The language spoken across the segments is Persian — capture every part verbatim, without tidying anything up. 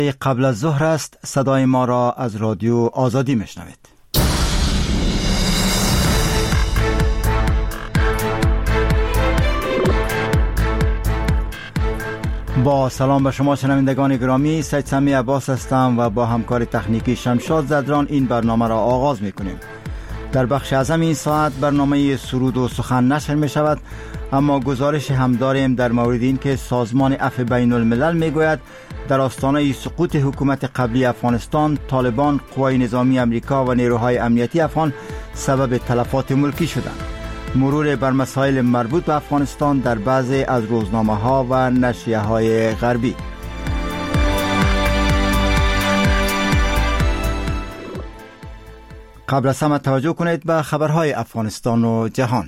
قبل از ظهر است. صدای ما را از رادیو آزادی میشنوید. با سلام به شما شنوندگان گرامی، سید سمی عباس هستم و با همکار تکنیکی شمشاد زدران این برنامه را آغاز میکنیم. در بخش اعظم این ساعت برنامه سرود و سخن نشر می شود، اما گزارش هم داریم در مورد این که سازمان عفو بین الملل می گوید در آستانه سقوط حکومت قبلی افغانستان، طالبان، قوای نظامی امریکا و نیروهای امنیتی افغان سبب تلفات ملکی شدند. مرور بر مسائل مربوط به افغانستان در بعضی از روزنامه ها و نشریه های غربی. قبل از همه توجه کنید به خبرهای افغانستان و جهان.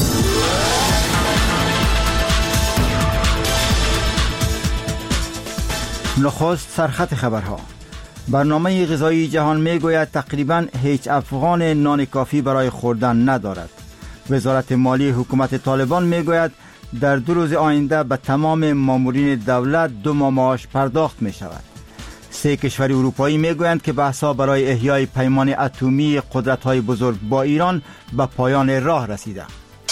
نخست سرخط خبرها. برنامه غذایی جهان میگوید تقریباً هیچ افغان نان کافی برای خوردن ندارد. وزارت مالی حکومت طالبان میگوید در دو روز آینده به تمام مامورین دولت دو ماه معاش پرداخت می شود. سه کشور اروپایی میگویند که بحث‌ها برای احیای پیمان اتمی قدرت‌های بزرگ با ایران به پایان راه رسیده.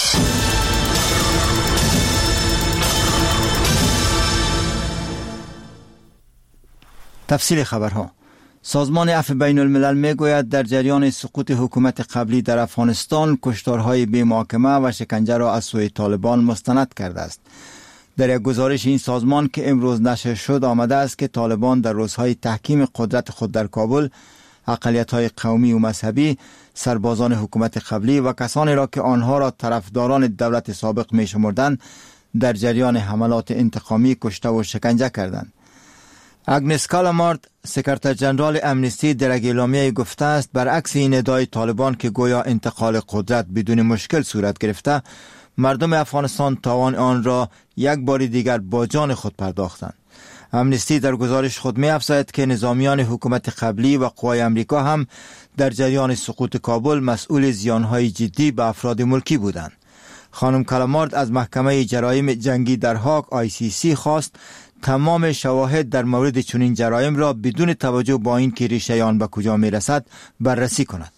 تفصیل خبرها. سازمان عفو بین الملل میگوید در جریان سقوط حکومت قبلی در افغانستان کشتارهای بی محاکمه و شکنجه را از سوی طالبان مستند کرده است. در یک گزارش این سازمان که امروز نشر شد آمده است که طالبان در روزهای تحکیم قدرت خود در کابل اقلیت‌های قومی و مذهبی، سربازان حکومت قبلی و کسانی را که آنها را طرفداران دولت سابق می‌شمردند در جریان حملات انتقامی کشته و شکنجه کردند. اگنس کالامارد، سکرتر جنرال امنستی، در یک اعلامیه گفته است برعکس این ادعای طالبان که گویا انتقال قدرت بدون مشکل صورت گرفته، مردم افغانستان تاوان آن را یک بار دیگر با جان خود پرداختند. امنستی در گزارش خود می افزاید که نظامیان حکومت قبلی و قوای امریکا هم در جریان سقوط کابل مسئول زیانهای جدی به افراد ملکی بودند. خانم کالامارد از محکمه جرایم جنگی در هاگ آی سی سی خواست تمام شواهد در مورد چنین جرایم را بدون توجه با این که ریشه آن به کجا می رسد بررسی کند.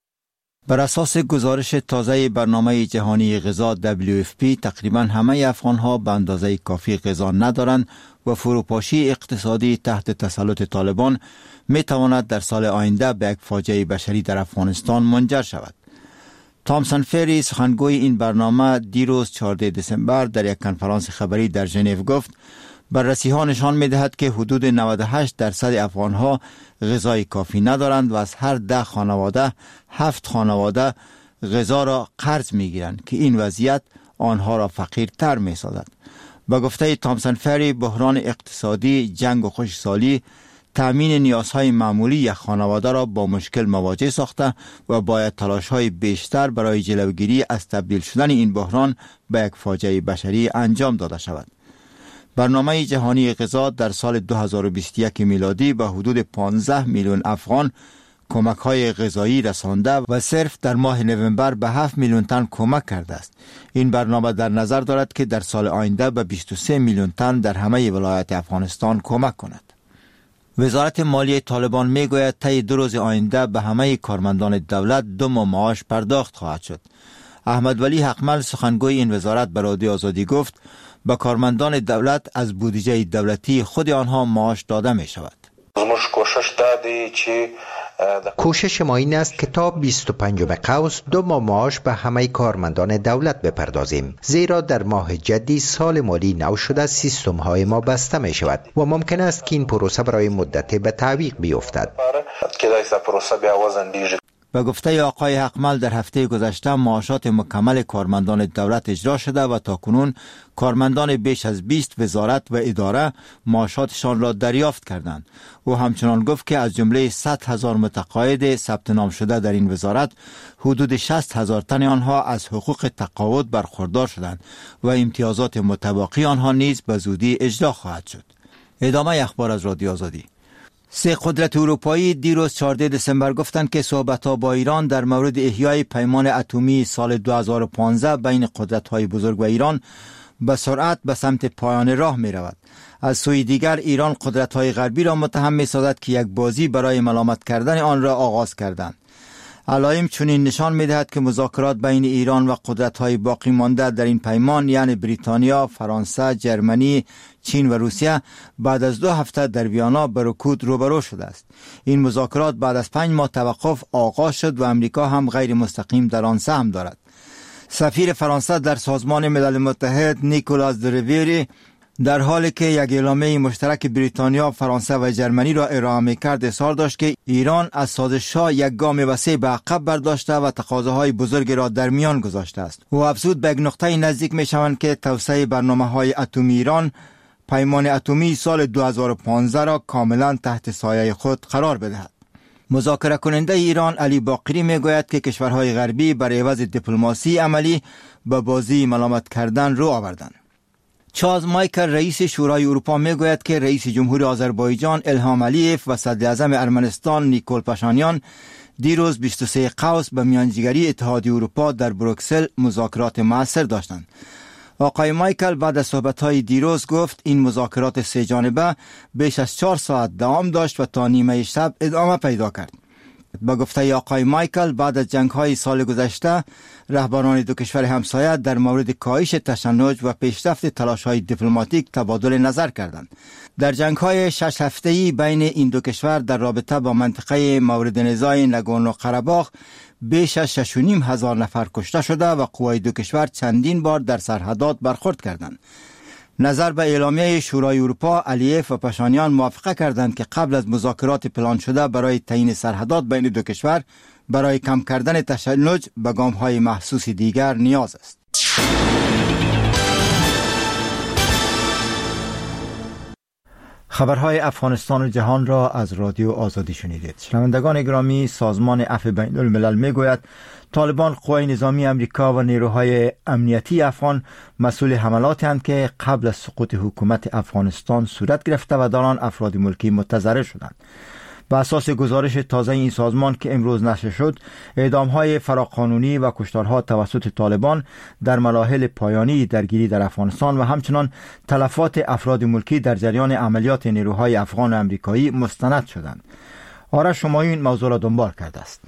بر اساس گزارش تازه برنامه جهانی غذا دبلیو اف پی تقریبا همه افغانها به اندازه کافی غذا ندارند و فروپاشی اقتصادی تحت تسلط طالبان می تواند در سال آینده به یک فاجعه بشری در افغانستان منجر شود. تامسون فری، سخنگوی این برنامه، دیروز چهاردهم دسامبر در یک کنفرانس خبری در ژنو گفت بررسی ها نشان می دهد که حدود نود و هشت درصد افغان ها غذای کافی ندارند و از هر ده خانواده هفت خانواده غذا را قرض می گیرند که این وضعیت آنها را فقیرتر می سازد. با گفته تامسون فری، بحران اقتصادی، جنگ و خشکسالی تامین نیازهای معمولی یک خانواده را با مشکل مواجه ساخته و باید تلاش‌های بیشتر برای جلوگیری از تبدیل شدن این بحران به یک فاجعه بشری انجام داده شود. برنامه جهانی غذا در سال دو هزار و بیست و یک میلادی به حدود پانزده میلیون افغان کمک‌های غذایی رسانده و صرف در ماه نوامبر به هفت میلیون تن کمک کرده است. این برنامه در نظر دارد که در سال آینده به بیست و سه میلیون تن در همه ولایات افغانستان کمک کند. وزارت مالی طالبان میگوید طی دو روز آینده به همه کارمندان دولت دو ماه معاش پرداخت خواهد شد. احمد ولی حقمل، سخنگوی این وزارت، به رادیو آزادی گفت به کارمندان دولت از بودجه دولتی خود آنها معاش داده می شود. کوشش ما این است که تا بیست و پنجم قوس دو ماه معاش به همه کارمندان دولت بپردازیم، زیرا در ماه جدی سال مالی نو شده سیستم های ما بسته می شود و ممکن است که این پروسه برای مدت به تعویق بیفتد. به گفته آقای حقمل در هفته گذشته معاشات مکمل کارمندان دولت اجرا شده و تاکنون کارمندان بیش از بیست وزارت و اداره معاشاتشان را دریافت کردند. او همچنان گفت که از جمله صد هزار متقاعد ثبت نام شده در این وزارت حدود شصت هزار تن آنها از حقوق تقاعد برخوردار شدند و امتیازات متباقی آنها نیز به زودی اجرا خواهد شد. ادامه اخبار از رادیو آزادی. سه قدرت اروپایی دیروز چهاردهم دسامبر گفتند که صحبت‌ها با ایران در مورد احیای پیمان اتمی سال دو هزار و پانزده بین قدرت‌های بزرگ و ایران به سرعت به سمت پایان راه می رود. از سوی دیگر ایران قدرت‌های غربی را متهم می‌سازد که یک بازی برای ملامت کردن آن را آغاز کردند. علائم چنین نشان می‌دهد که مذاکرات بین ایران و قدرت‌های باقی مانده در این پیمان یعنی بریتانیا، فرانسه، جرمنی، چین و روسیه بعد از دو هفته در ویانا به رکود روبرو شده است. این مذاکرات بعد از پنج ماه توقف آغاز شد و امریکا هم غیر مستقیم در آن سهم دارد. سفیر فرانسه در سازمان ملل متحد نیکولاس دریویری در حالی که یک اعلامیه مشترک بریتانیا، فرانسه و جرمنی را ارائه می‌کرد اظهار داشت که ایران از سازش‌ها یک گام وسیع به عقب برداشته و تقاضاهای بزرگ را در میان گذاشته است. او افزود به یک نقطه نزدیک می‌شوند که توسعه برنامه‌های اتمی ایران پیمان اتمی سال دو هزار و پانزده را کاملا تحت سایه خود قرار بدهد. مذاکره کننده ایران علی باقری میگوید که کشورهای غربی برای عوض دیپلماسی عملی به بازی ملامت کردن رو آوردند. چارلز مایکل رئیس شورای اروپا میگوید که رئیس جمهور آذربایجان الهام علیف و صدر اعظم ارمنستان نیکول پاشانیان دیروز بیست و سه قوس به میانجیگری اتحادیه اروپا در بروکسل مذاکرات مؤثر داشتند. آقای مایکل بعد از صحبت‌های دیروز گفت این مذاکرات سه جانبه بیش از چهار ساعت دوام داشت و تا نیمه شب ادامه پیدا کرد. با گفته آقای مایکل بعد از جنگ‌های سال گذشته رهبران دو کشور همسایه در مورد کاهش تشنج و پیشرفت تلاش‌های دیپلماتیک تبادل نظر کردند. در جنگ‌های شش هفته‌ای بین این دو کشور در رابطه با منطقه مورد نزاع نگورنو قره‌باغ بیش از شش و نیم هزار نفر کشته شده و قوای دو کشور چندین بار در سرحدات برخورد کردند. نظر به اعلامیه شورای اروپا، علیف و پاشانیان موافقه کردند که قبل از مذاکرات پلان شده برای تعیین سرحدات بین دو کشور برای کم کردن تشنج به گام‌های محسوس دیگر نیاز است. خبرهای افغانستان و جهان را از رادیو آزادی شنیدید. شنوندگان گرامی، سازمان عفو بین الملل میگوید طالبان قوای نظامی امریکا و نیروهای امنیتی افغان مسئول حملاتی هستند که قبل از سقوط حکومت افغانستان صورت گرفته و در آن افراد ملکی متضرر شدند. بر اساس گزارش تازه این سازمان که امروز نشر شد، اعدام‌های فراقانونی و کشتارها توسط طالبان در مراحل پایانی درگیری در افغانستان و همچنان تلفات افراد ملکی در جریان عملیات نیروهای افغان و امریکایی مستند شدند. آرش شمایون موضوع را دنبال کرده است.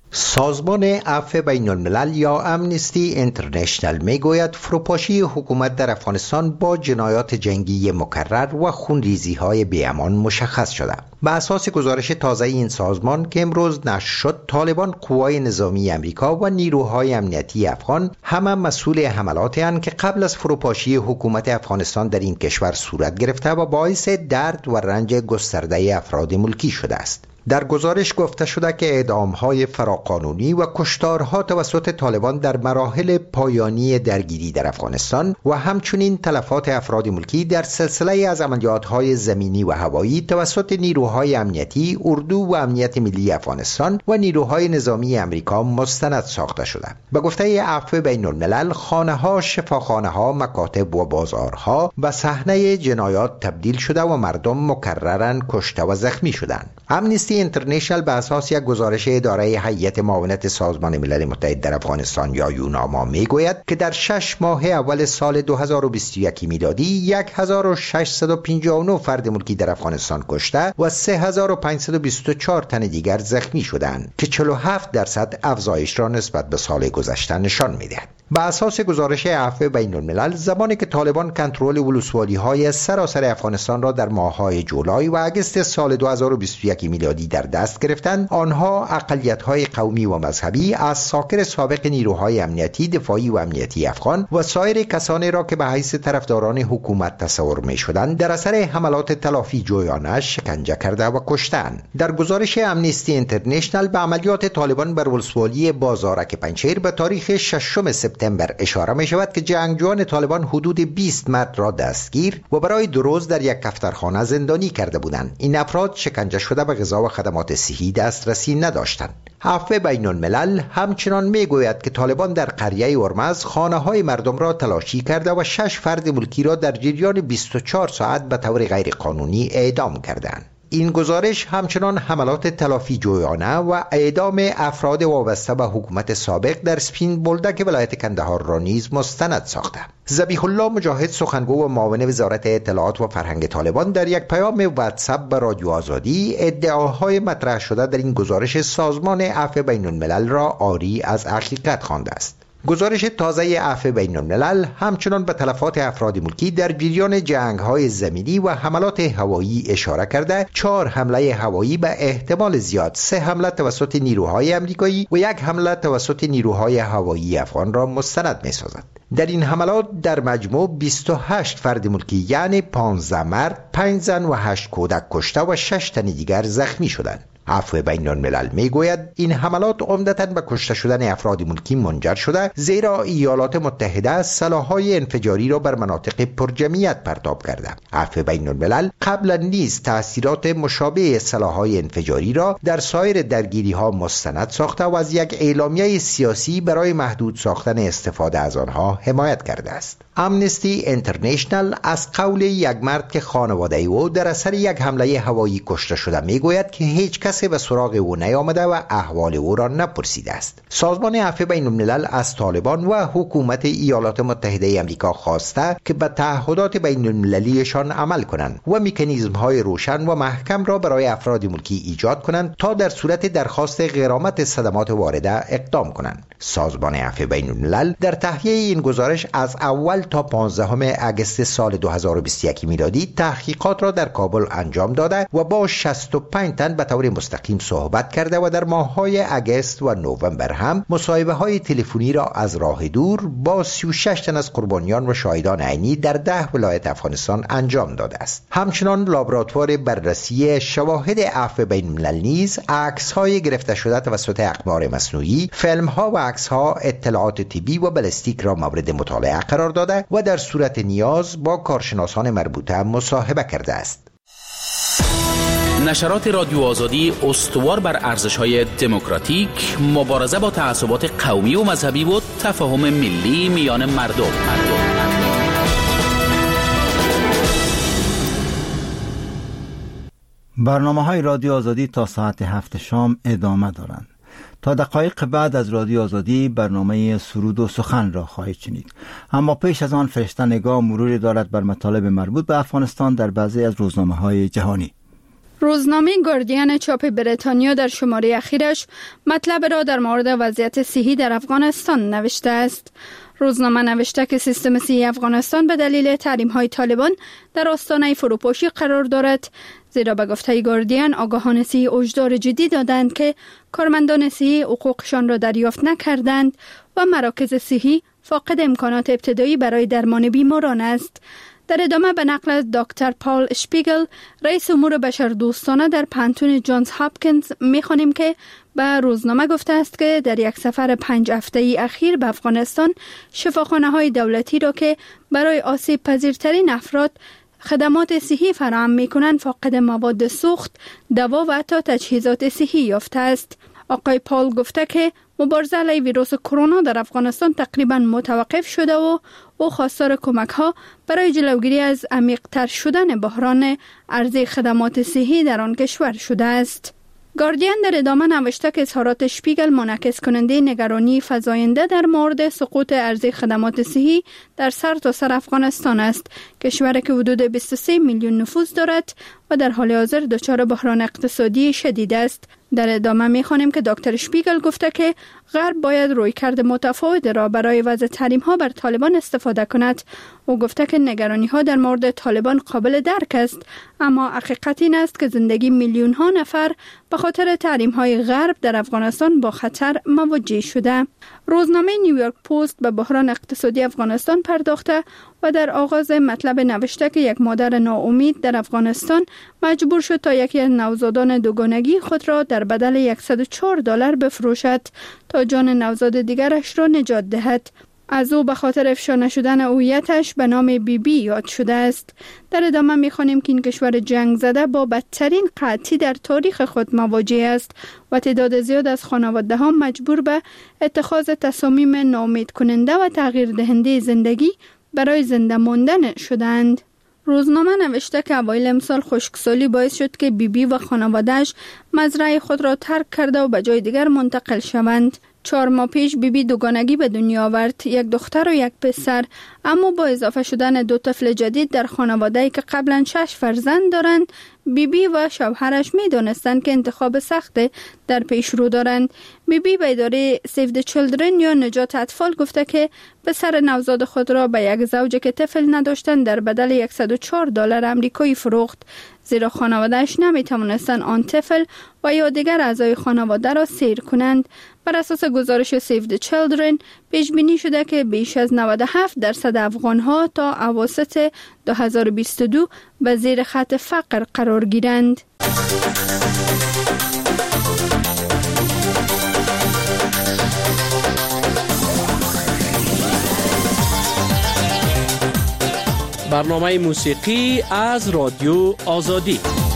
سازمان عفو بین الملل یا امنستی اینترنشنل میگوید فروپاشی حکومت در افغانستان با جنایات جنگی مکرر و خونریزی های بی‌امان مشخص شده. به اساس گزارش تازه این سازمان که امروز نشر شد، طالبان، قوای نظامی امریکا و نیروهای امنیتی افغان همه مسئول حملاتی هستند که قبل از فروپاشی حکومت افغانستان در این کشور صورت گرفته و باعث درد و رنج گسترده افراد ملکی شده است. در گزارش گفته شده که اعدام‌های فراقانونی و کشتارها توسط طالبان در مراحل پایانی درگیری در افغانستان و همچنین تلفات افراد ملکی در سلسله از عملیات‌های زمینی و هوایی توسط نیروهای امنیتی، اردو و امنیت ملی افغانستان و نیروهای نظامی امریکا مستند ساخته شده. به گفته عفو بین الملل، خانه‌ها، شفاخانه‌ها، مکاتب و بازارها به صحنه جنایات تبدیل شده و مردم مکرراً کشته و زخمی شدند. امنستی اینترنشنل به اساس یک گزارش اداره هیئت معاونت سازمان ملل متحد در افغانستان یا یوناما میگوید که در شش ماه اول سال دو هزار و بیست و یک میلادی هزار و ششصد و پنجاه و نه فرد ملکی در افغانستان کشته و سه هزار و پانصد و بیست و چهار تن دیگر زخمی شدند که چهل و هفت درصد افزایش را نسبت به سال گذشته نشان میدهد. به اساس گزارش عفو بین الملل، زمانی که طالبان کنترل ولسوالی‌های سراسر افغانستان را در ماه‌های جولای و آگوست سال دو هزار و بیست و یک میلادی در دست گرفتند، آنها اقلیت‌های قومی و مذهبی از ساکر سابق نیروهای امنیتی، دفاعی و امنیتی افغان و سایر کسانی را که به حیث طرفداران حکومت تصور می‌شدند در اثر حملات تلافی جویانه شکنجه کرده و کشتند. در گزارش امنستی اینترنشنل به عملیات طالبان بر ولسوالی بازارک پنجشیر به تاریخ ششم سپتامبر اشاره می شود که جنگجویان طالبان حدود بیست مرد را دستگیر و برای دو روز در یک کفترخانه زندانی کرده بودند. این افراد شکنجه شده به غذا و خدمات صحی دسترسی نداشتند. عفو بین الملل همچنان می گوید که طالبان در قریه ارمز خانه های مردم را تلاشی کرده و شش فرد ملکی را در جریان بیست و چهار ساعت به طور غیر قانونی اعدام کردند. این گزارش همچنان حملات تلافی جویانه و اعدام افراد وابسته به حکومت سابق در سپین بولدک ولایت کندهار را نیز مستند ساخته. ذبیح الله مجاهد، سخنگو و معاون وزارت اطلاعات و فرهنگ طالبان، در یک پیام واتساپ به رادیو آزادی ادعاهای مطرح شده در این گزارش سازمان عفو بین الملل را عاری از حقیقت خوانده است. گزارش تازه عفو بین الملل همچنان به تلفات افراد ملکی در جریان جنگ‌های زمینی و حملات هوایی اشاره کرده، چهار حمله هوایی به احتمال زیاد، سه حمله توسط نیروهای امریکایی و یک حمله توسط نیروهای هوایی افغان را مستند می‌سازد. در این حملات در مجموع بیست و هشت فرد ملکی یعنی پانزده مرد، پنج زن و هشت کودک کشته و شش تن دیگر زخمی شدند. عفو بین الملل می گوید این حملات عمدتاً به کشته شدن افراد ملکی منجر شده، زیرا ایالات متحده سلاح‌های انفجاری را بر مناطق پرجمعیت پرتاب کرده. عفو بین الملل قبلا نیز تأثیرات مشابه سلاح‌های انفجاری را در سایر درگیری‌ها مستند ساخته و از یک اعلامیه سیاسی برای محدود ساختن استفاده از آنها حمایت کرده است. امنستی اینترنشنال از قول یک مرد که خانواده او در اثر یک حمله هوایی کشته شده میگوید که هیچ کسی به سراغ او نیامده و احوال او را نپرسیده است. سازمان عفو بین الملل از طالبان و حکومت ایالات متحده آمریکا خواسته که به تعهدات بین المللیشان عمل کنند و مکانیزم‌های روشن و محکم را برای افراد ملکی ایجاد کنند تا در صورت درخواست غرامت صدمات وارده اقدام کنند. سازمان عفو بین الملل در تهیه این گزارش از اول تا پانزدهم اگست سال دو هزار و بیست و یک میلادی تحقیقات را در کابل انجام داده و با شصت و پنج تن به طور مستقیم صحبت کرده و در ماه‌های اگست و نوامبر هم مصاحبه‌های تلفنی را از راه دور با سی و شش تن از قربانیان و شاهدان عینی در ده ولایت افغانستان انجام داده است. همچنان لابراتوار بررسی شواهد عفو بین الملل نیز عکس‌های گرفته شده توسط اقمار مصنوعی، فیلم‌ها و عکس‌ها اطلاعات طبی و بالستیک را مورد مطالعه قرار داده و در صورت نیاز با کارشناسان مربوطه مصاحبه کرده است. نشرات رادیو آزادی استوار بر ارزش‌های دموکراتیک، مبارزه با تعصبات قومی و مذهبی و تفاهم ملی میان مردم. برنامه‌های رادیو آزادی تا ساعت هفت شام ادامه دارند. تا دقایق بعد از رادیو آزادی برنامه سرود و سخن را خواهید شنید. اما پیش از آن فرشته نگاه مروری دارد بر مطالب مربوط به افغانستان در بعضی از روزنامه‌های جهانی. روزنامه گاردین چاپ بریتانیا در شماره اخیرش مطلب را در مورد وضعیت صحی در افغانستان نوشته است. روزنامه نوشته که سیستم صحی افغانستان به دلیل تحریم‌های طالبان در آستانه فروپاشی قرار دارد، زیرا به گفته گاردین آگاهان صحی هشدار جدی دادند که کارمندان صحی حقوقشان را دریافت نکردند و مراکز صحی فاقد امکانات ابتدایی برای درمان بیماران است. در ادامه به نقل از دکتر پال اشپیگل، رئیس امور بشردوستانه در پانتون جانز هاپکینز، می‌خوانیم که به روزنامه گفته است که در یک سفر پنج هفته‌ای اخیر به افغانستان، شفاخانه‌های دولتی را که برای آسیب پذیرترین افراد خدمات صحی فراهم می‌کنند فاقد مواد سوخت، دوا و حتی تجهیزات صحی یافته است. آقای پال گفته که مبارزه علیه ویروس کرونا در افغانستان تقریباً متوقف شده و او خواستار کمک‌ها برای جلوگیری از عمیق‌تر شدن بحران عرضه خدمات صحی در آن کشور شده است. گاردین در ادامه نوشته که اظهارات اشپیگل منعکس کننده نگرانی فزاینده در مورد سقوط عرضه خدمات صحی در سرتاسر افغانستان است، کشوری که حدود بیست و سه میلیون نفوس دارد و در حال حاضر دچار بحران اقتصادی شدید است. در ادامه می‌خوانیم که دکتر اشپیگل گفته که غرب باید رویکرد متفاوت را برای وضع تحریم‌ها بر طالبان استفاده کند. او گفته که نگرانی‌ها در مورد طالبان قابل درک است، اما حقیقت این است که زندگی میلیون‌ها نفر به خاطر تحریم‌های غرب در افغانستان با خطر مواجه شده. روزنامه نیویورک پست به بحران اقتصادی افغانستان پرداخته و در آغاز مطلب نوشته که یک مادر ناامید در افغانستان مجبور شد تا یکی از نوزادان دوگانگی خود را در بدل صد و چهار دلار بفروشد تا جان نوزاد دیگرش را نجات دهد. از او به خاطر افشا نشدن هویتش به نام بی بی یاد شده است. در ادامه می‌خوانیم که این کشور جنگ زده با بدترین قحطی در تاریخ خود مواجه است و تعداد زیاد از خانواده‌ها مجبور به اتخاذ تصامیم ناامید کننده و تغییر دهنده زندگی برای زنده ماندن شدند. روزنامه نوشته که اوایل امسال خشکسالی باعث شد که بیبی بی و خانواده‌اش مزرعه خود را ترک کرده و به جای دیگر منتقل شوند. چهار ماه پیش بیبی بی دوگانگی به دنیا آورد، یک دختر و یک پسر، اما با اضافه شدن دو طفل جدید در خانواده‌ای که قبلا شش فرزند دارند، بیبی بی و شوهرش می دانستند که انتخاب سخت در پیش رو دارند. بیبی بی به اداره سیو د چیلدرن یا نجات اطفال گفته که پسر نوزاد خود را به یک زوجه که طفل نداشتند در بدل صد و چهار دلار آمریکایی فروخت، زیرا خانواده‌اش نمی توانستند آن طفل و یا دیگر اعضای خانواده را سیر کنند. بر اساس گزارش سیو د چیلدرن پیش بینی شده که بیش از نود و هفت درصد افغان‌ها تا اواسط دو هزار و بیست و دو به زیر خط فقر قرار گیرند. برنامه موسیقی از رادیو آزادی.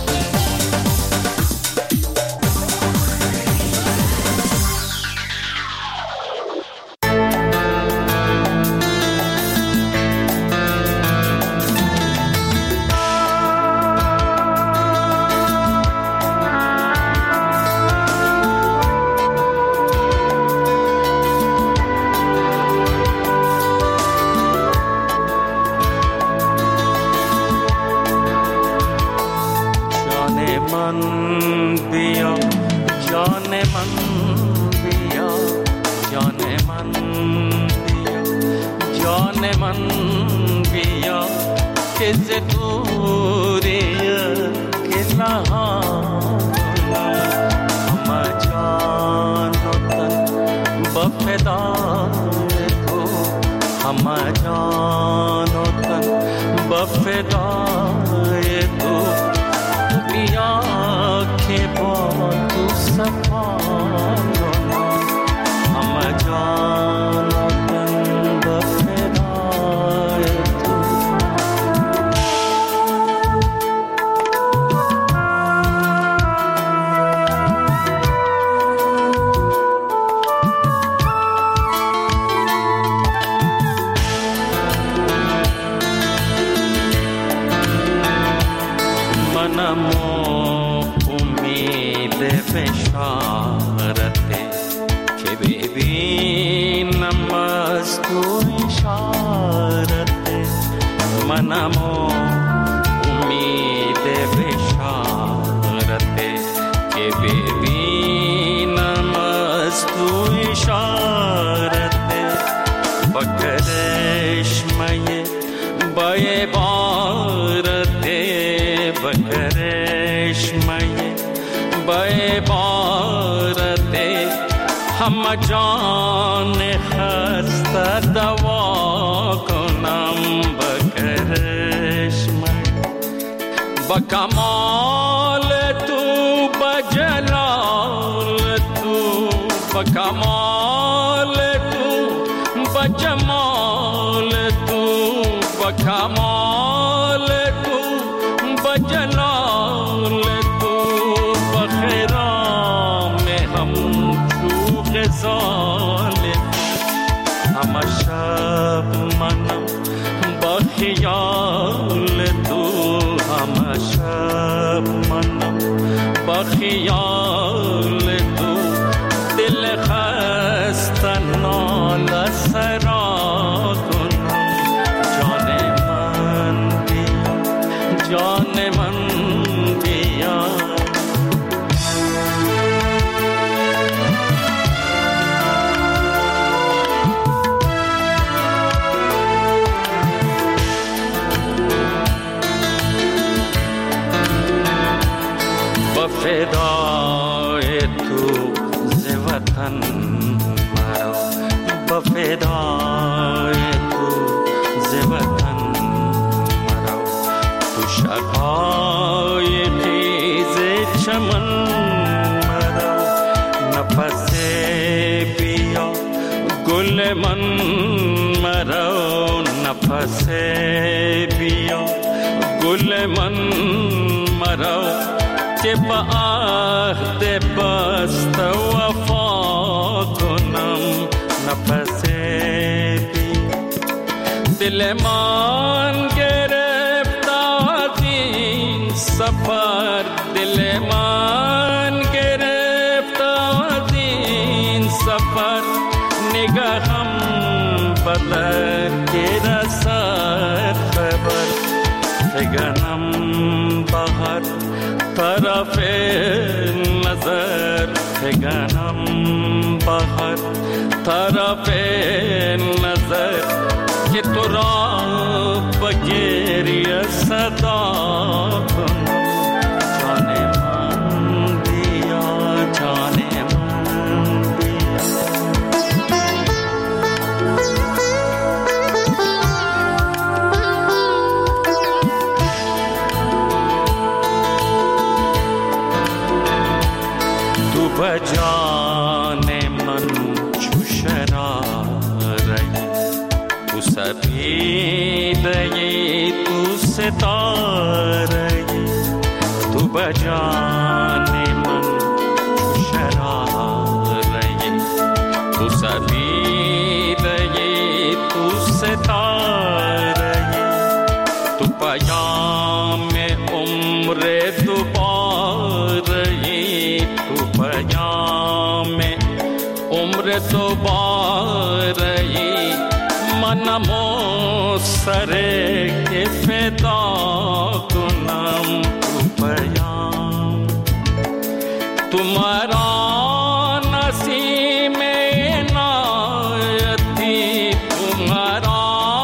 बकमाल तू बजलाल तू बकमाल तू बजमाल तू बकमाल तू बजलाल तू बखरा में हम तू ग़ज़ाल हम शब मना बखियाल तू हम शब मना बखियाल तू दिल खस्ता नाला सरा कुना जाने मन दिया जाने मन दिया बफ़ेदाए तू ज़े वतन मरो बफ़ेदाए तू ज़े वतन मरो तू शक़ाए ज़े चमन मरो नफ़से पिया गुल मन मरो नफ़से पिया गुल मन मरो के बात बस्त वफा कुनम नफसे भी दिल मान गिरफ्ता فلک رسد خبر فگنم بهر طرف نظر فگنم بهر طرف نظر که تو را بگیری صدا کنم جان من بیا جان من بیا تو بجان من چو شراری تو سپیدهی تو ستارهی تو بجان من چو شراری تو سپیدهی تو ستارهی تو پیام عمر دوبارهی تو پیام عمر دوبارهی منم سر کے فدا کنم تو پیام تمہارا نسیم عنایتی تمہارا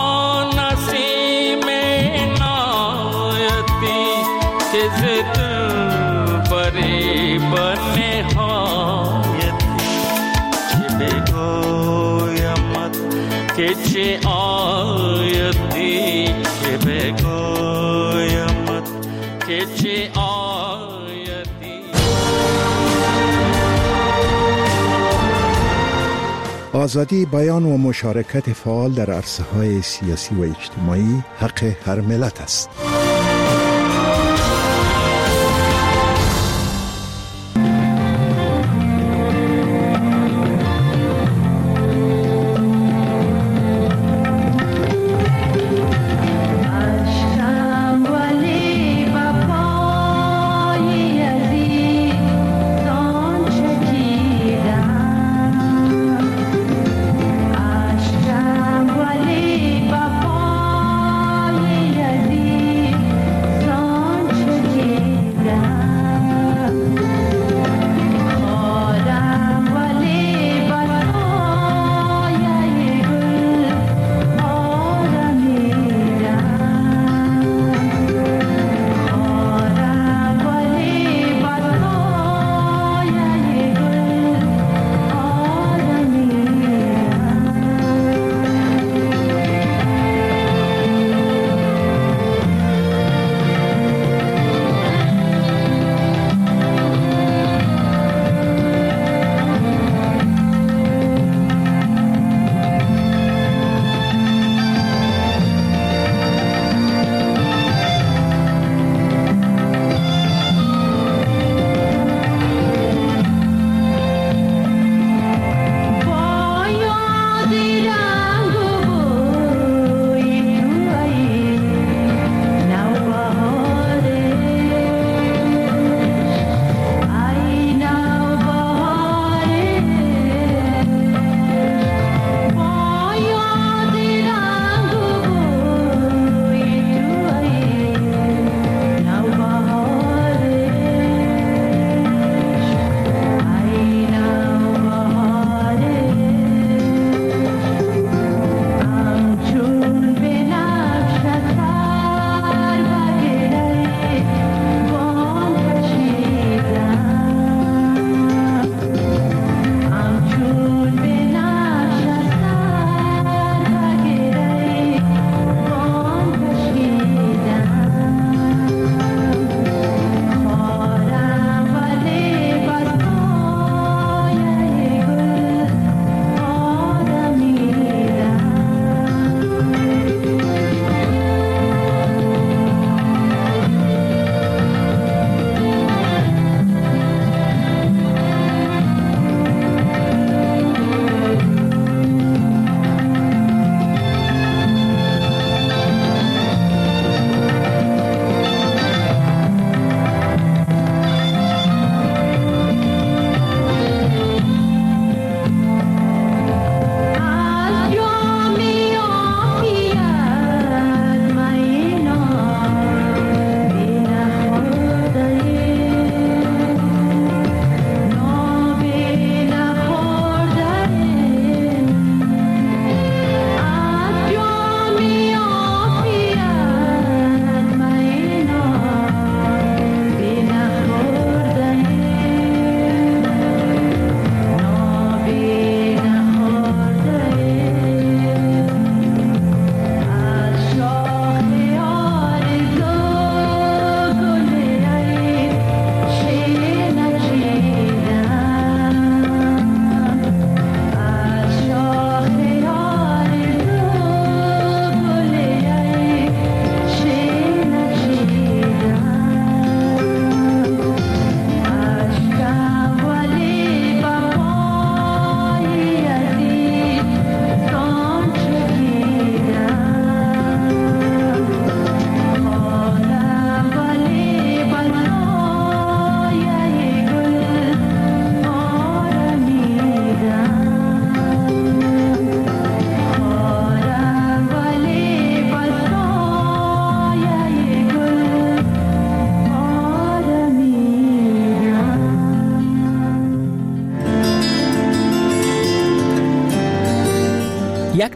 نسیم عنایتی کہ زد بری بنہایتی کہ بگویمت که چه آیتی که بگویمت که چه آیتی. آزادی بیان و مشارکت فعال در عرصه‌های سیاسی و اجتماعی حق هر ملت است.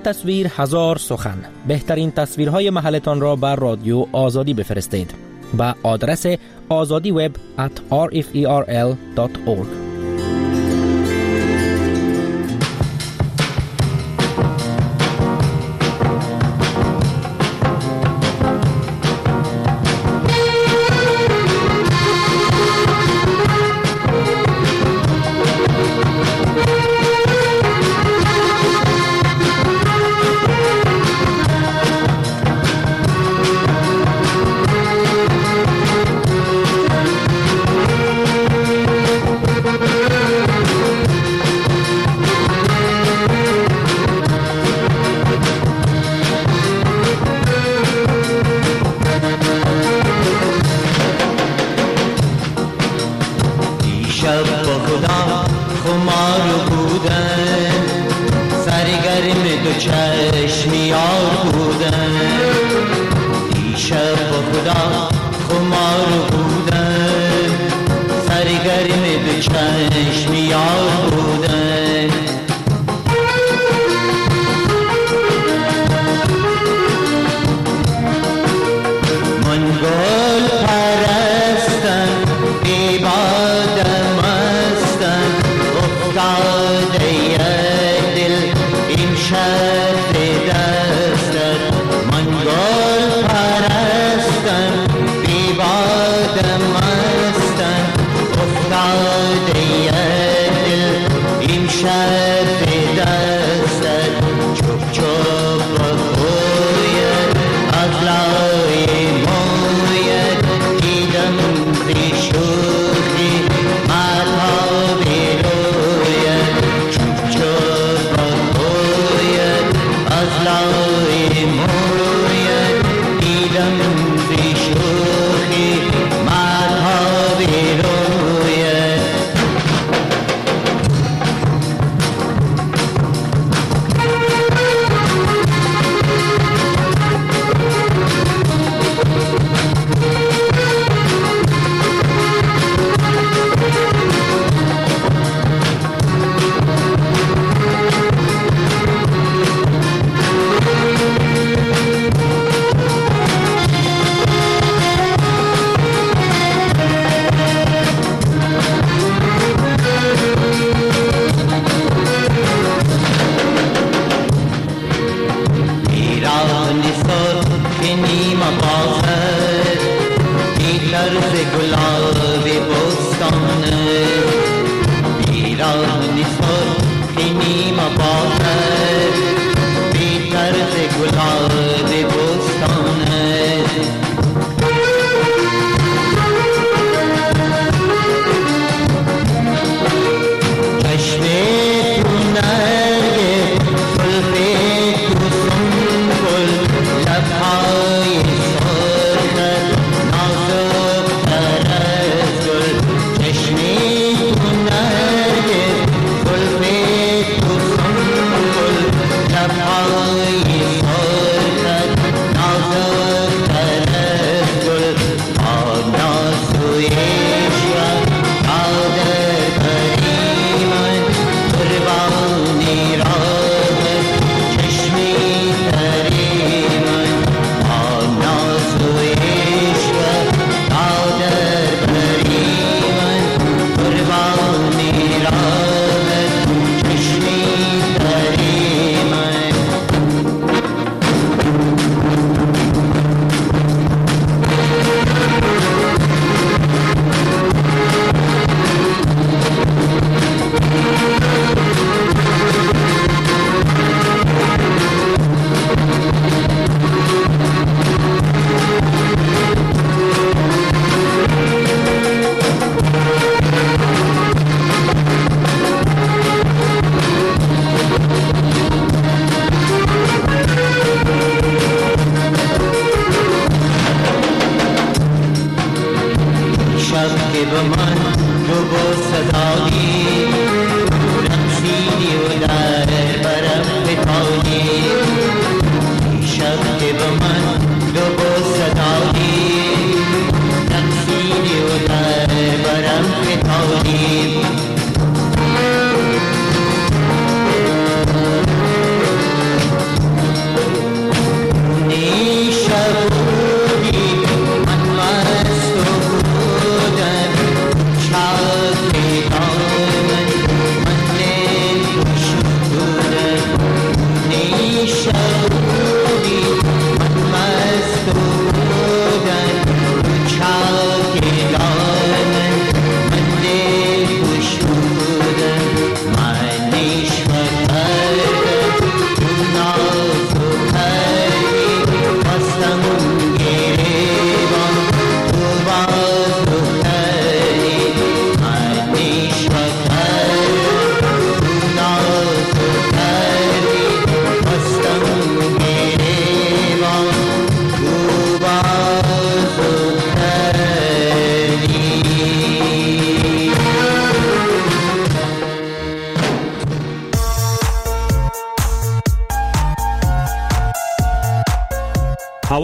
تصویر هزار سخن. بهترین تصویرهای محلتان را بر رادیو آزادی بفرستید با آدرس آزادی وب ات آر اف ای آر ال دات اورگ.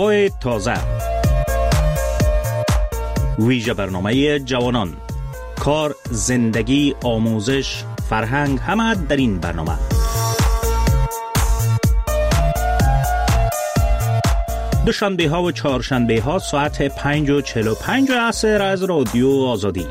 هوای تازه، ویژه برنامه جوانان، کار، زندگی، آموزش، فرهنگ، همه در این برنامه. دوشنبه ها و چهارشنبه ها ساعت پنج و چهل و پنج عصر از رادیو آزادی.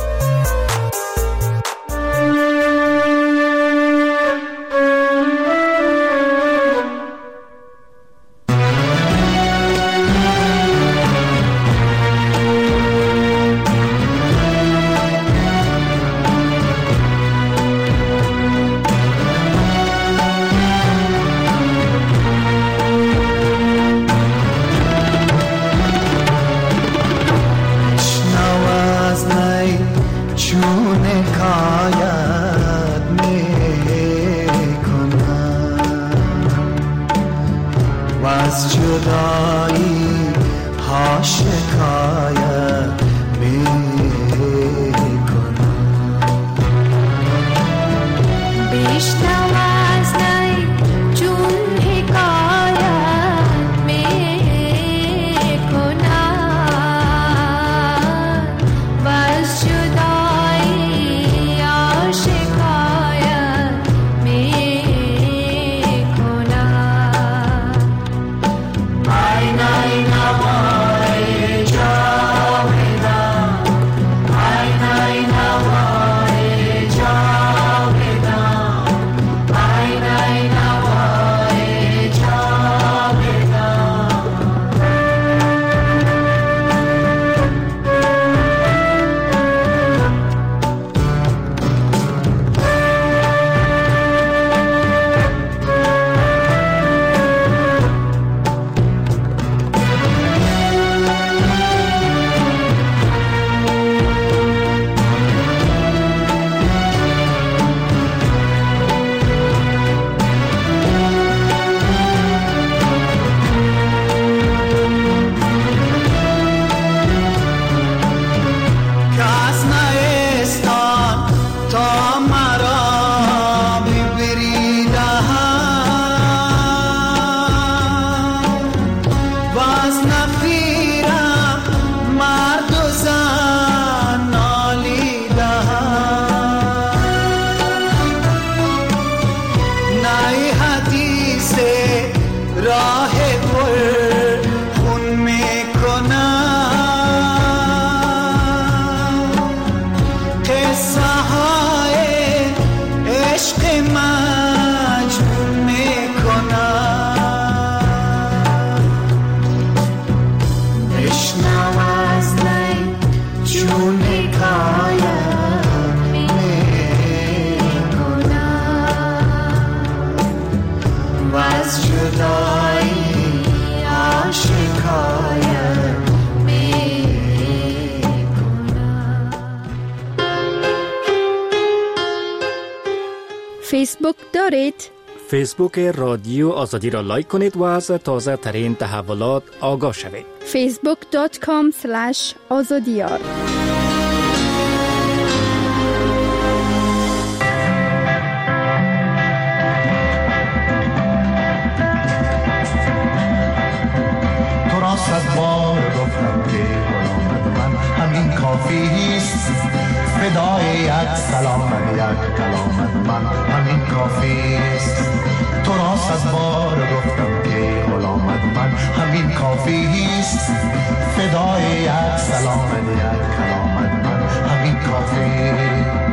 فیسبوک دارید؟ فیسبوک رادیو آزادی را لایک کنید و از تازه ترین تحولات آگاه شوید. فیسبوک دات کام اسلش آزادیار. تو را صد بار گفتم که غلامت من همین کافیست، فدای یک سلام یک کلامت من همین کافیست. تو را صد بار گفتم که غلامت من همین کافیست، فدای یک سلام یک کلامت من همین کافیست.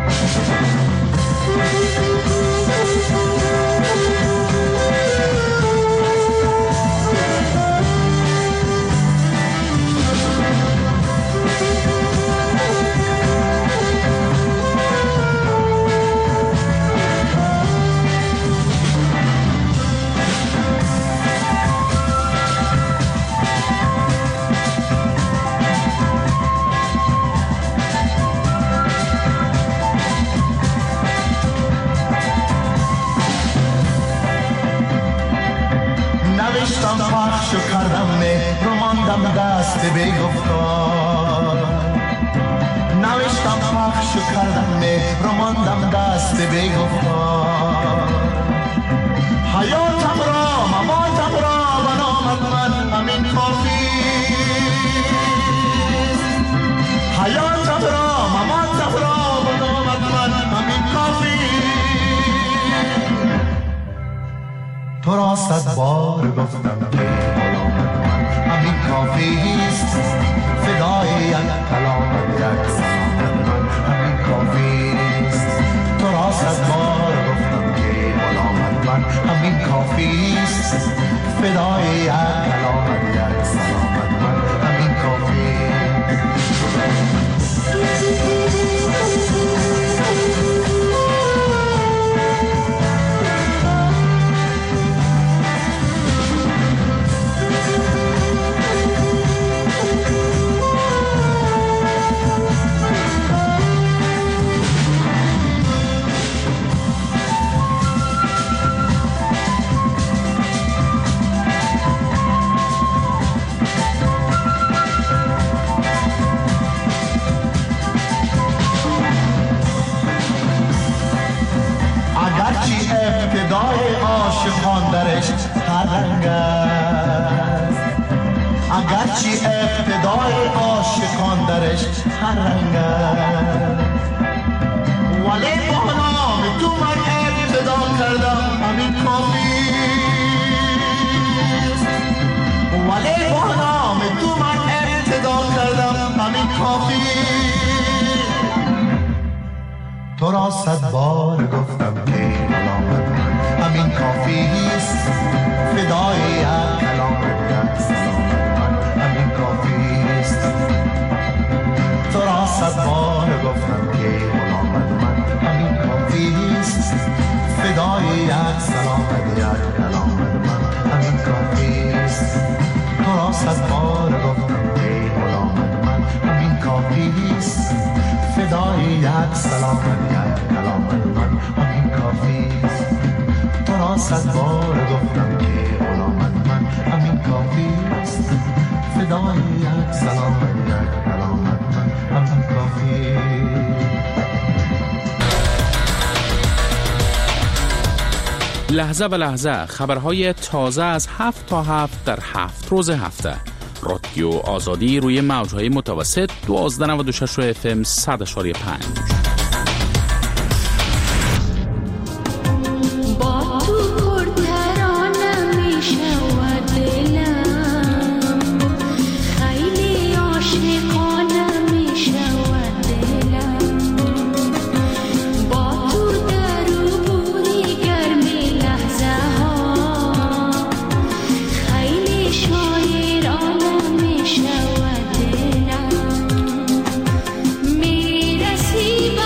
پخش کردم مهر رو ماندم دست بی‌گفتار، نوشتم پخش کردم مهر رو ماندم دست بی‌گفتار. حیاتم را مماتم را بنامت من همین کار را صد بار گفتم که غلامت من همین کافیست، فدای یک کلام یک سلامت من همین کافیست. تو را صد بار گفتم که غلامت من همین کافیست، فدای یک کلام یک سلامت من همین کافیست. ابتدای عاشقان درش هر رنگ است، اگرچه ابتدای عاشقان درش هر رنگ است، ولی با نام تو من ابتدا کردم همین کافیست، ولی با نام تو من ابتدا کردم همین کافیست. تو را صد بار گفتم که غلامت من همین کافیست، فدای یک کلام یک سلامت من همین کافیست. تو را صد بار گفتم که غلامت من همین کافیست، فدای یک سلامت یک کلامت من همین کافیست. تو را صد بار گفتم که غلامت من همین کافیست، فدای یک سلامت یک کلامت من همین کافیست. تو را صد بار گفتم که غلامت من همین کافیست، فدای یک سلامت یک کلامت من همین کافیست. لحظه به لحظه خبرهای تازه از هفت تا هفت در هفت روز هفته. رادیو آزادی روی موجهای متوسط دوازده نود و شش اف ام صد اشاری پنج. See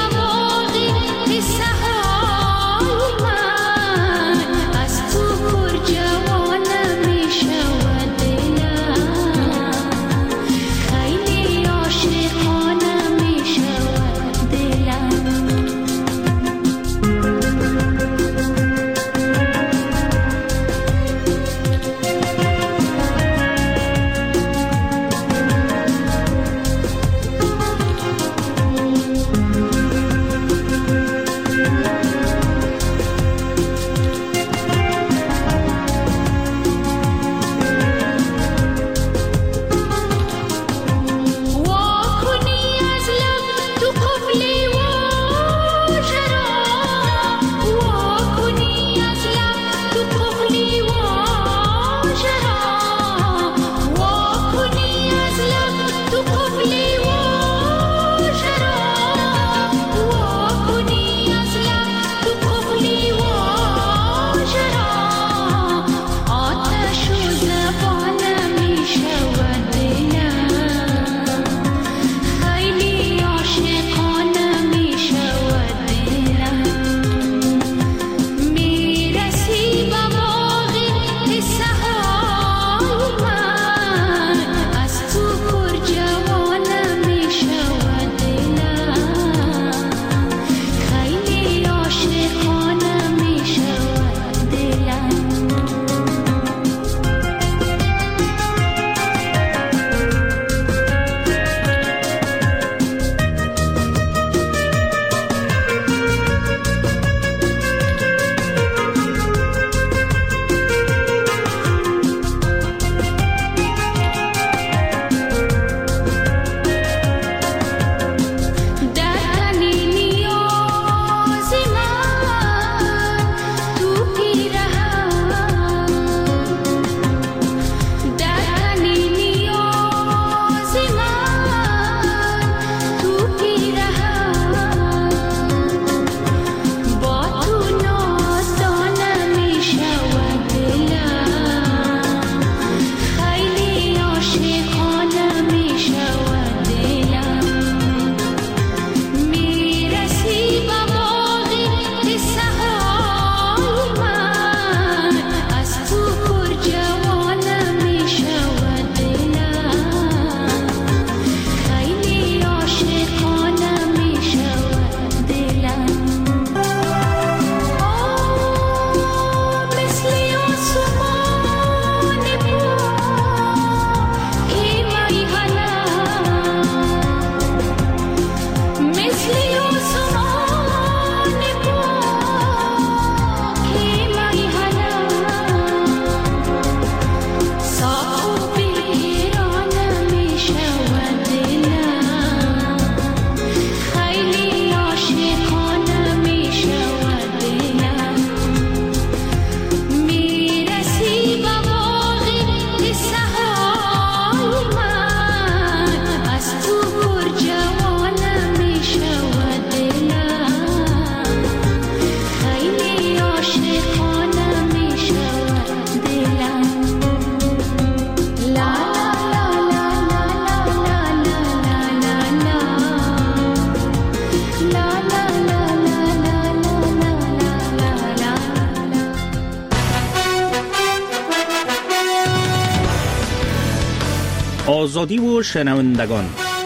آزادی و شنوندگان،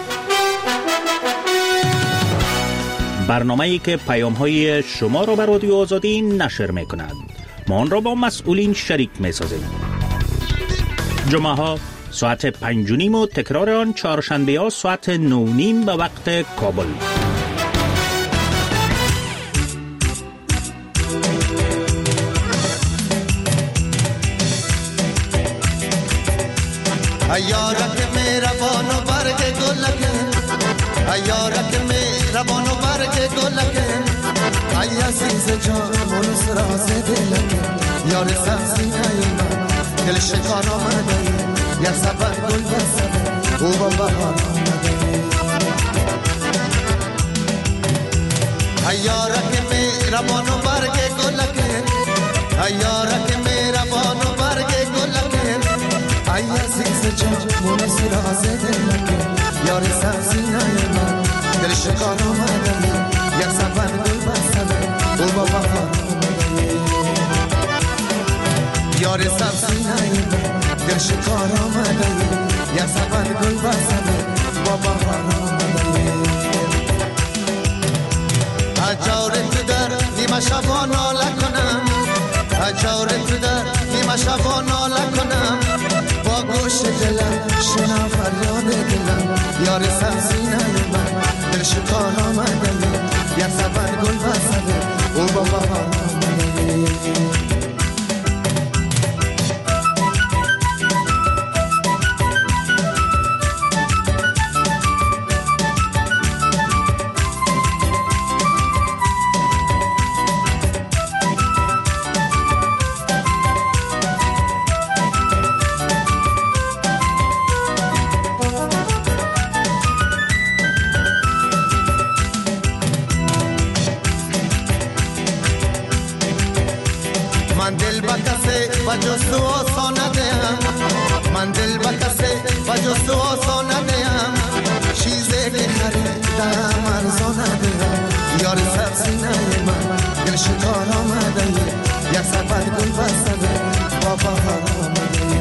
برنامه‌ای که پیام‌های شما را به رادیو آزادی نشر می‌کند. ما آن را با مسئولین شریک می‌سازیم. جمعه‌ها ساعت پنج و نیم و تکرار آن چهارشنبه‌ها ساعت نه و نیم به وقت کابل. ایارک مهربان و برگ گلکه، ایارک مهربان و برگ گلکه، ای عزیز جان منوس راز دلکه، یار سبزینه من دل شکار آمده، یا سبر گل بسده او با بهار آمده. ایارک مهربان و برگ گلکه، ایارک مهربان و برگ گلکه، ای عزیز جان منوس راز دلکه، یار سبزینه من دل شکار آمده، یک سفر گل بسده او با بهار آمده. یار سبزینه من دل شکار آمده، یک سفر گل بسده با بهار آمده. اجار تو در نیمه شبا ناله کنم، اجار تو در نیمه شبا ناله کنم، با گوش دلم شنا فریاد دلم، یار سبزینه من دل شکار آمده، یک سفر گل بسده او با بهار آمده. بجستو آسان ندیم، من دل بکسه بجستو آسان ندیم، چیزی که خریدم ارزان ندیم، یار سبزینه من دل شکار آمده، یک سفر گل بسده با بهار آمده.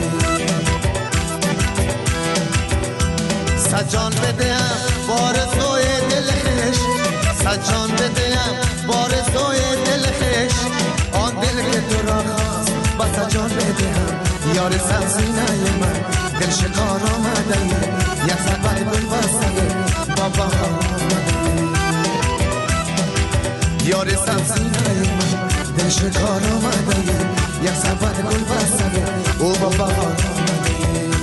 سجان بدیم بارزوی دل خش، سجان بدیم بارزوی دل خش، آن دل که تو را خواست بس جان بدهم، یار سبزینه من دل شکار آمده، یک سفر گل بسده با بهار آمده. یار سبزینه من دل شکار آمده، یک سفر گل بسده او با بهار آمده.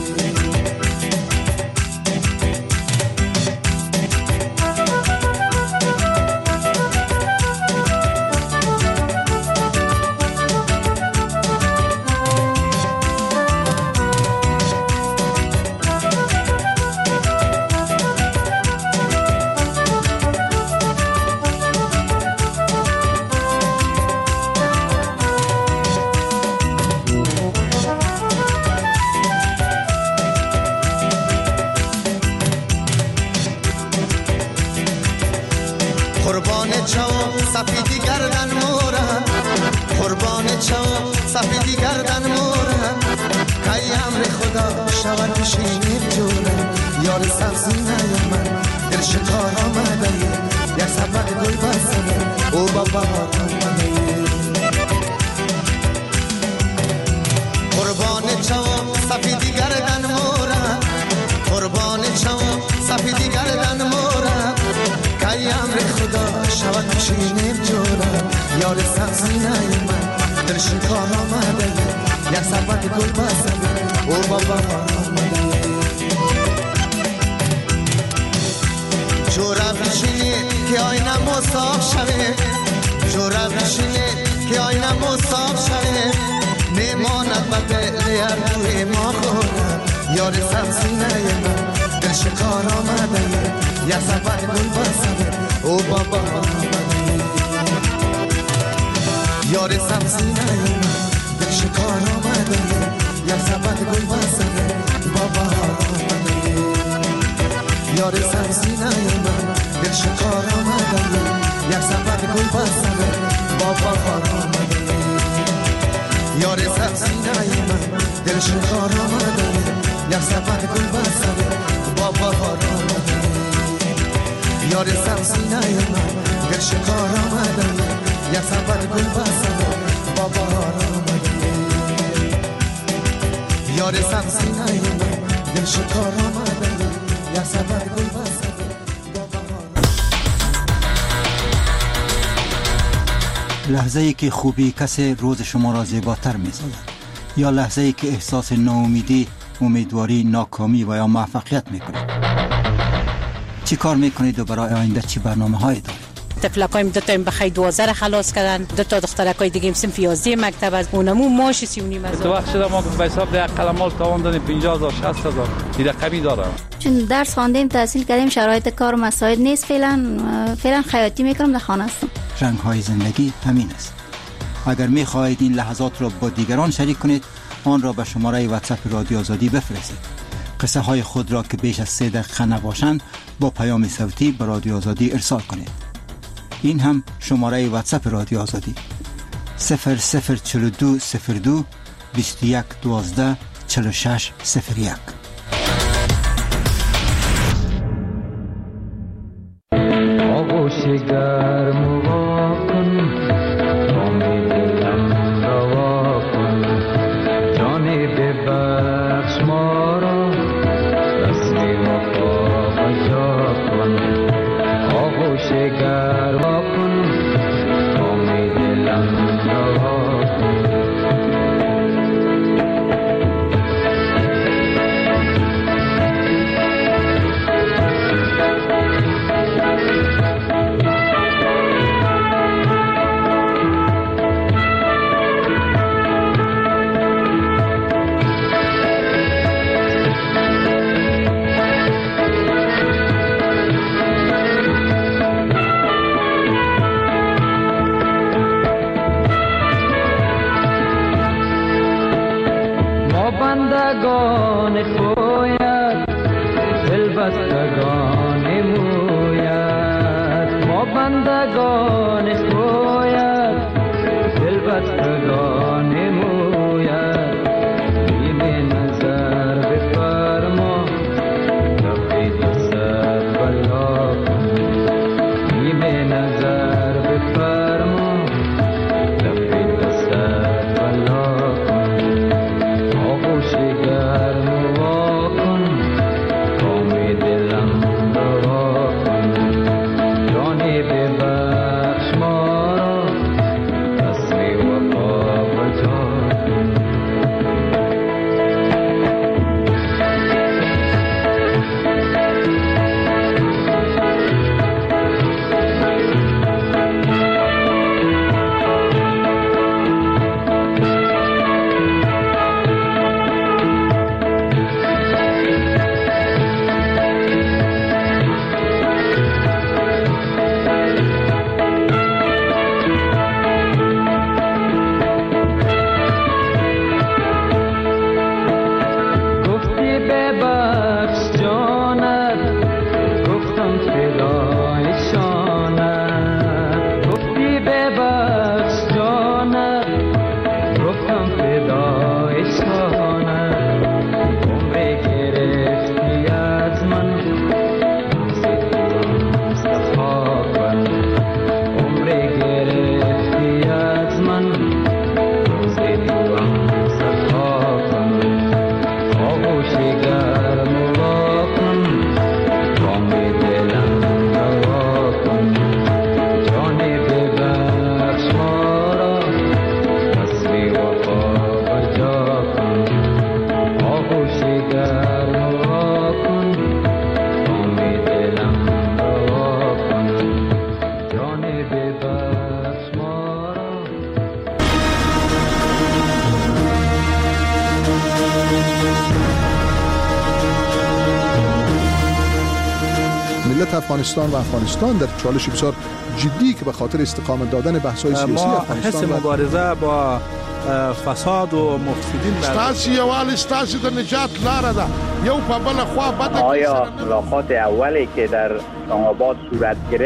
سفیدی گردن مورم، قربان چاو سفیدی گردن مورم، که امر خدا شود بشینیم جورم، یار سبزینه من دل شکار آمده، یک سفر گل بسده او با بهار آمده. قربان چاو سفیدی گردن مورم، قربان چاو سفیدی گردن مورم، که امر خدا شود بشینیم جورم، یار سبزینه من دل شکار آمده، یک سفر گل بسده او با بهار آمده. جورم بشینی که آینه مصاف شوه، جورم بشینی که آینه مصاف شوه، میماند با دل هر دوی ما خورم، یار سبزینه من دل شکار آمده، یک سفر گل بسده او با بهار آمده. یار سبزینه من دل شکار آمده، یک سفر گل بسده با بهار آمده. یار سبزینه من دل شکار آمده، یک سفر گل بسده با بهار آمده. یار سبزینه من دل شکار آمده، یک سفر گل بسده یارسم سینه من گر شکار آمده یک سفر گل بسده با بهار آمده یارسم سینه من گر شکار آمده یک سفر گل بسده با بهار. لحظه ای که خوبی کسی روز شما را زیباتر می سازد یا لحظه ای که احساس ناامیدی، امیدواری، ناکامی و یا موفقیت می کنید. چی کار می کنید و برای آینده چی برنامه هایی دارید؟ تفلکایم دو تا بخای دوازده را خلاص کردن، دو تا دخترکای دیگه هم صنف یازده مکتب از اونمو ماش سی و نیم هزار. تو وقت شده ما به حساب یک قلمال تاوان دادیم پنجاه هزار شصت هزار این رقمی داره. چون درس خواندیم تحصیل کردیم شرایط کار مساعد نیست فعلا فعلا خیاطی میکنم در خانه هستم. رنگ های زندگی همین است. اگر می خواهید این لحظات را با دیگران شریک کنید آن را به شماره واتساپ رادیو آزادی بفرستید. قصه های خود را که بیش از سه دقیقه نباشند با پیام صوتی به رادیو آزادی ارسال کنید. این هم شماره واتساپ رادیو آزادی صفر صفر چهل و دو صفر دو بیست و یک دوازده چهل و شش صفر یک. آغوش گرم و واکن امید دلم روا کن جانی ببخش ما را رسمی وفا بجا کن آغوش گرم کن امید دلم روا کن بندگان خویت دل بستگان مویت ما بندگان خویت دل بستگان مویت نیمه نظر بفرما تفید سر بلا کن نیمه نظر بفرما تفید سر بلا کن آغوش گرم و واکن کام دلم روا کن جانی ببخش ما را رسمی وفا بجا کن افغانستان و افغانستان در چالش بسیار جدی که به خاطر استقامت دادن بحث‌های سیاسی افغانستان ما حس مبارزه با فساد و مفسدین ستاسي یوال ستاسي د نجات لاره ده یو په بل خوا بده. آیا ملاقات اولی که در اسلام آباد صورت گرفت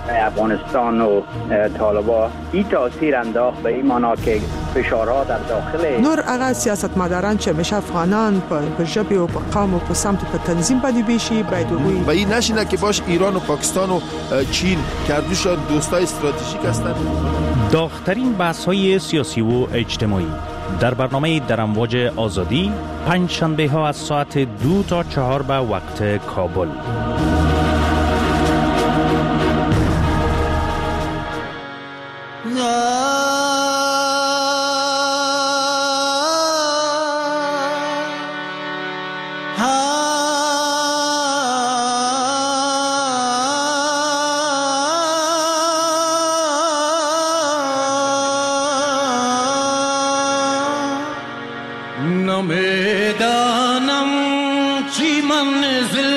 افغانستان و طالبان این تاثیر انداخت به این معنا که فشارها در داخل نور هغه سیاستمداران چې همیشه افغانان په ژبه او په قوم او په سمت په تنظیم باندې بیشي باید وی و این نشینه که باش ایران و پاکستان و چین کردوش دوستای استراتژیک هستند. داغ‌ترین بحث‌های سیاسی و اجتماعی در برنامه در امواج آزادی پنج شنبه ها از ساعت دو تا چهار به وقت کابل. نمیدانم چی منزل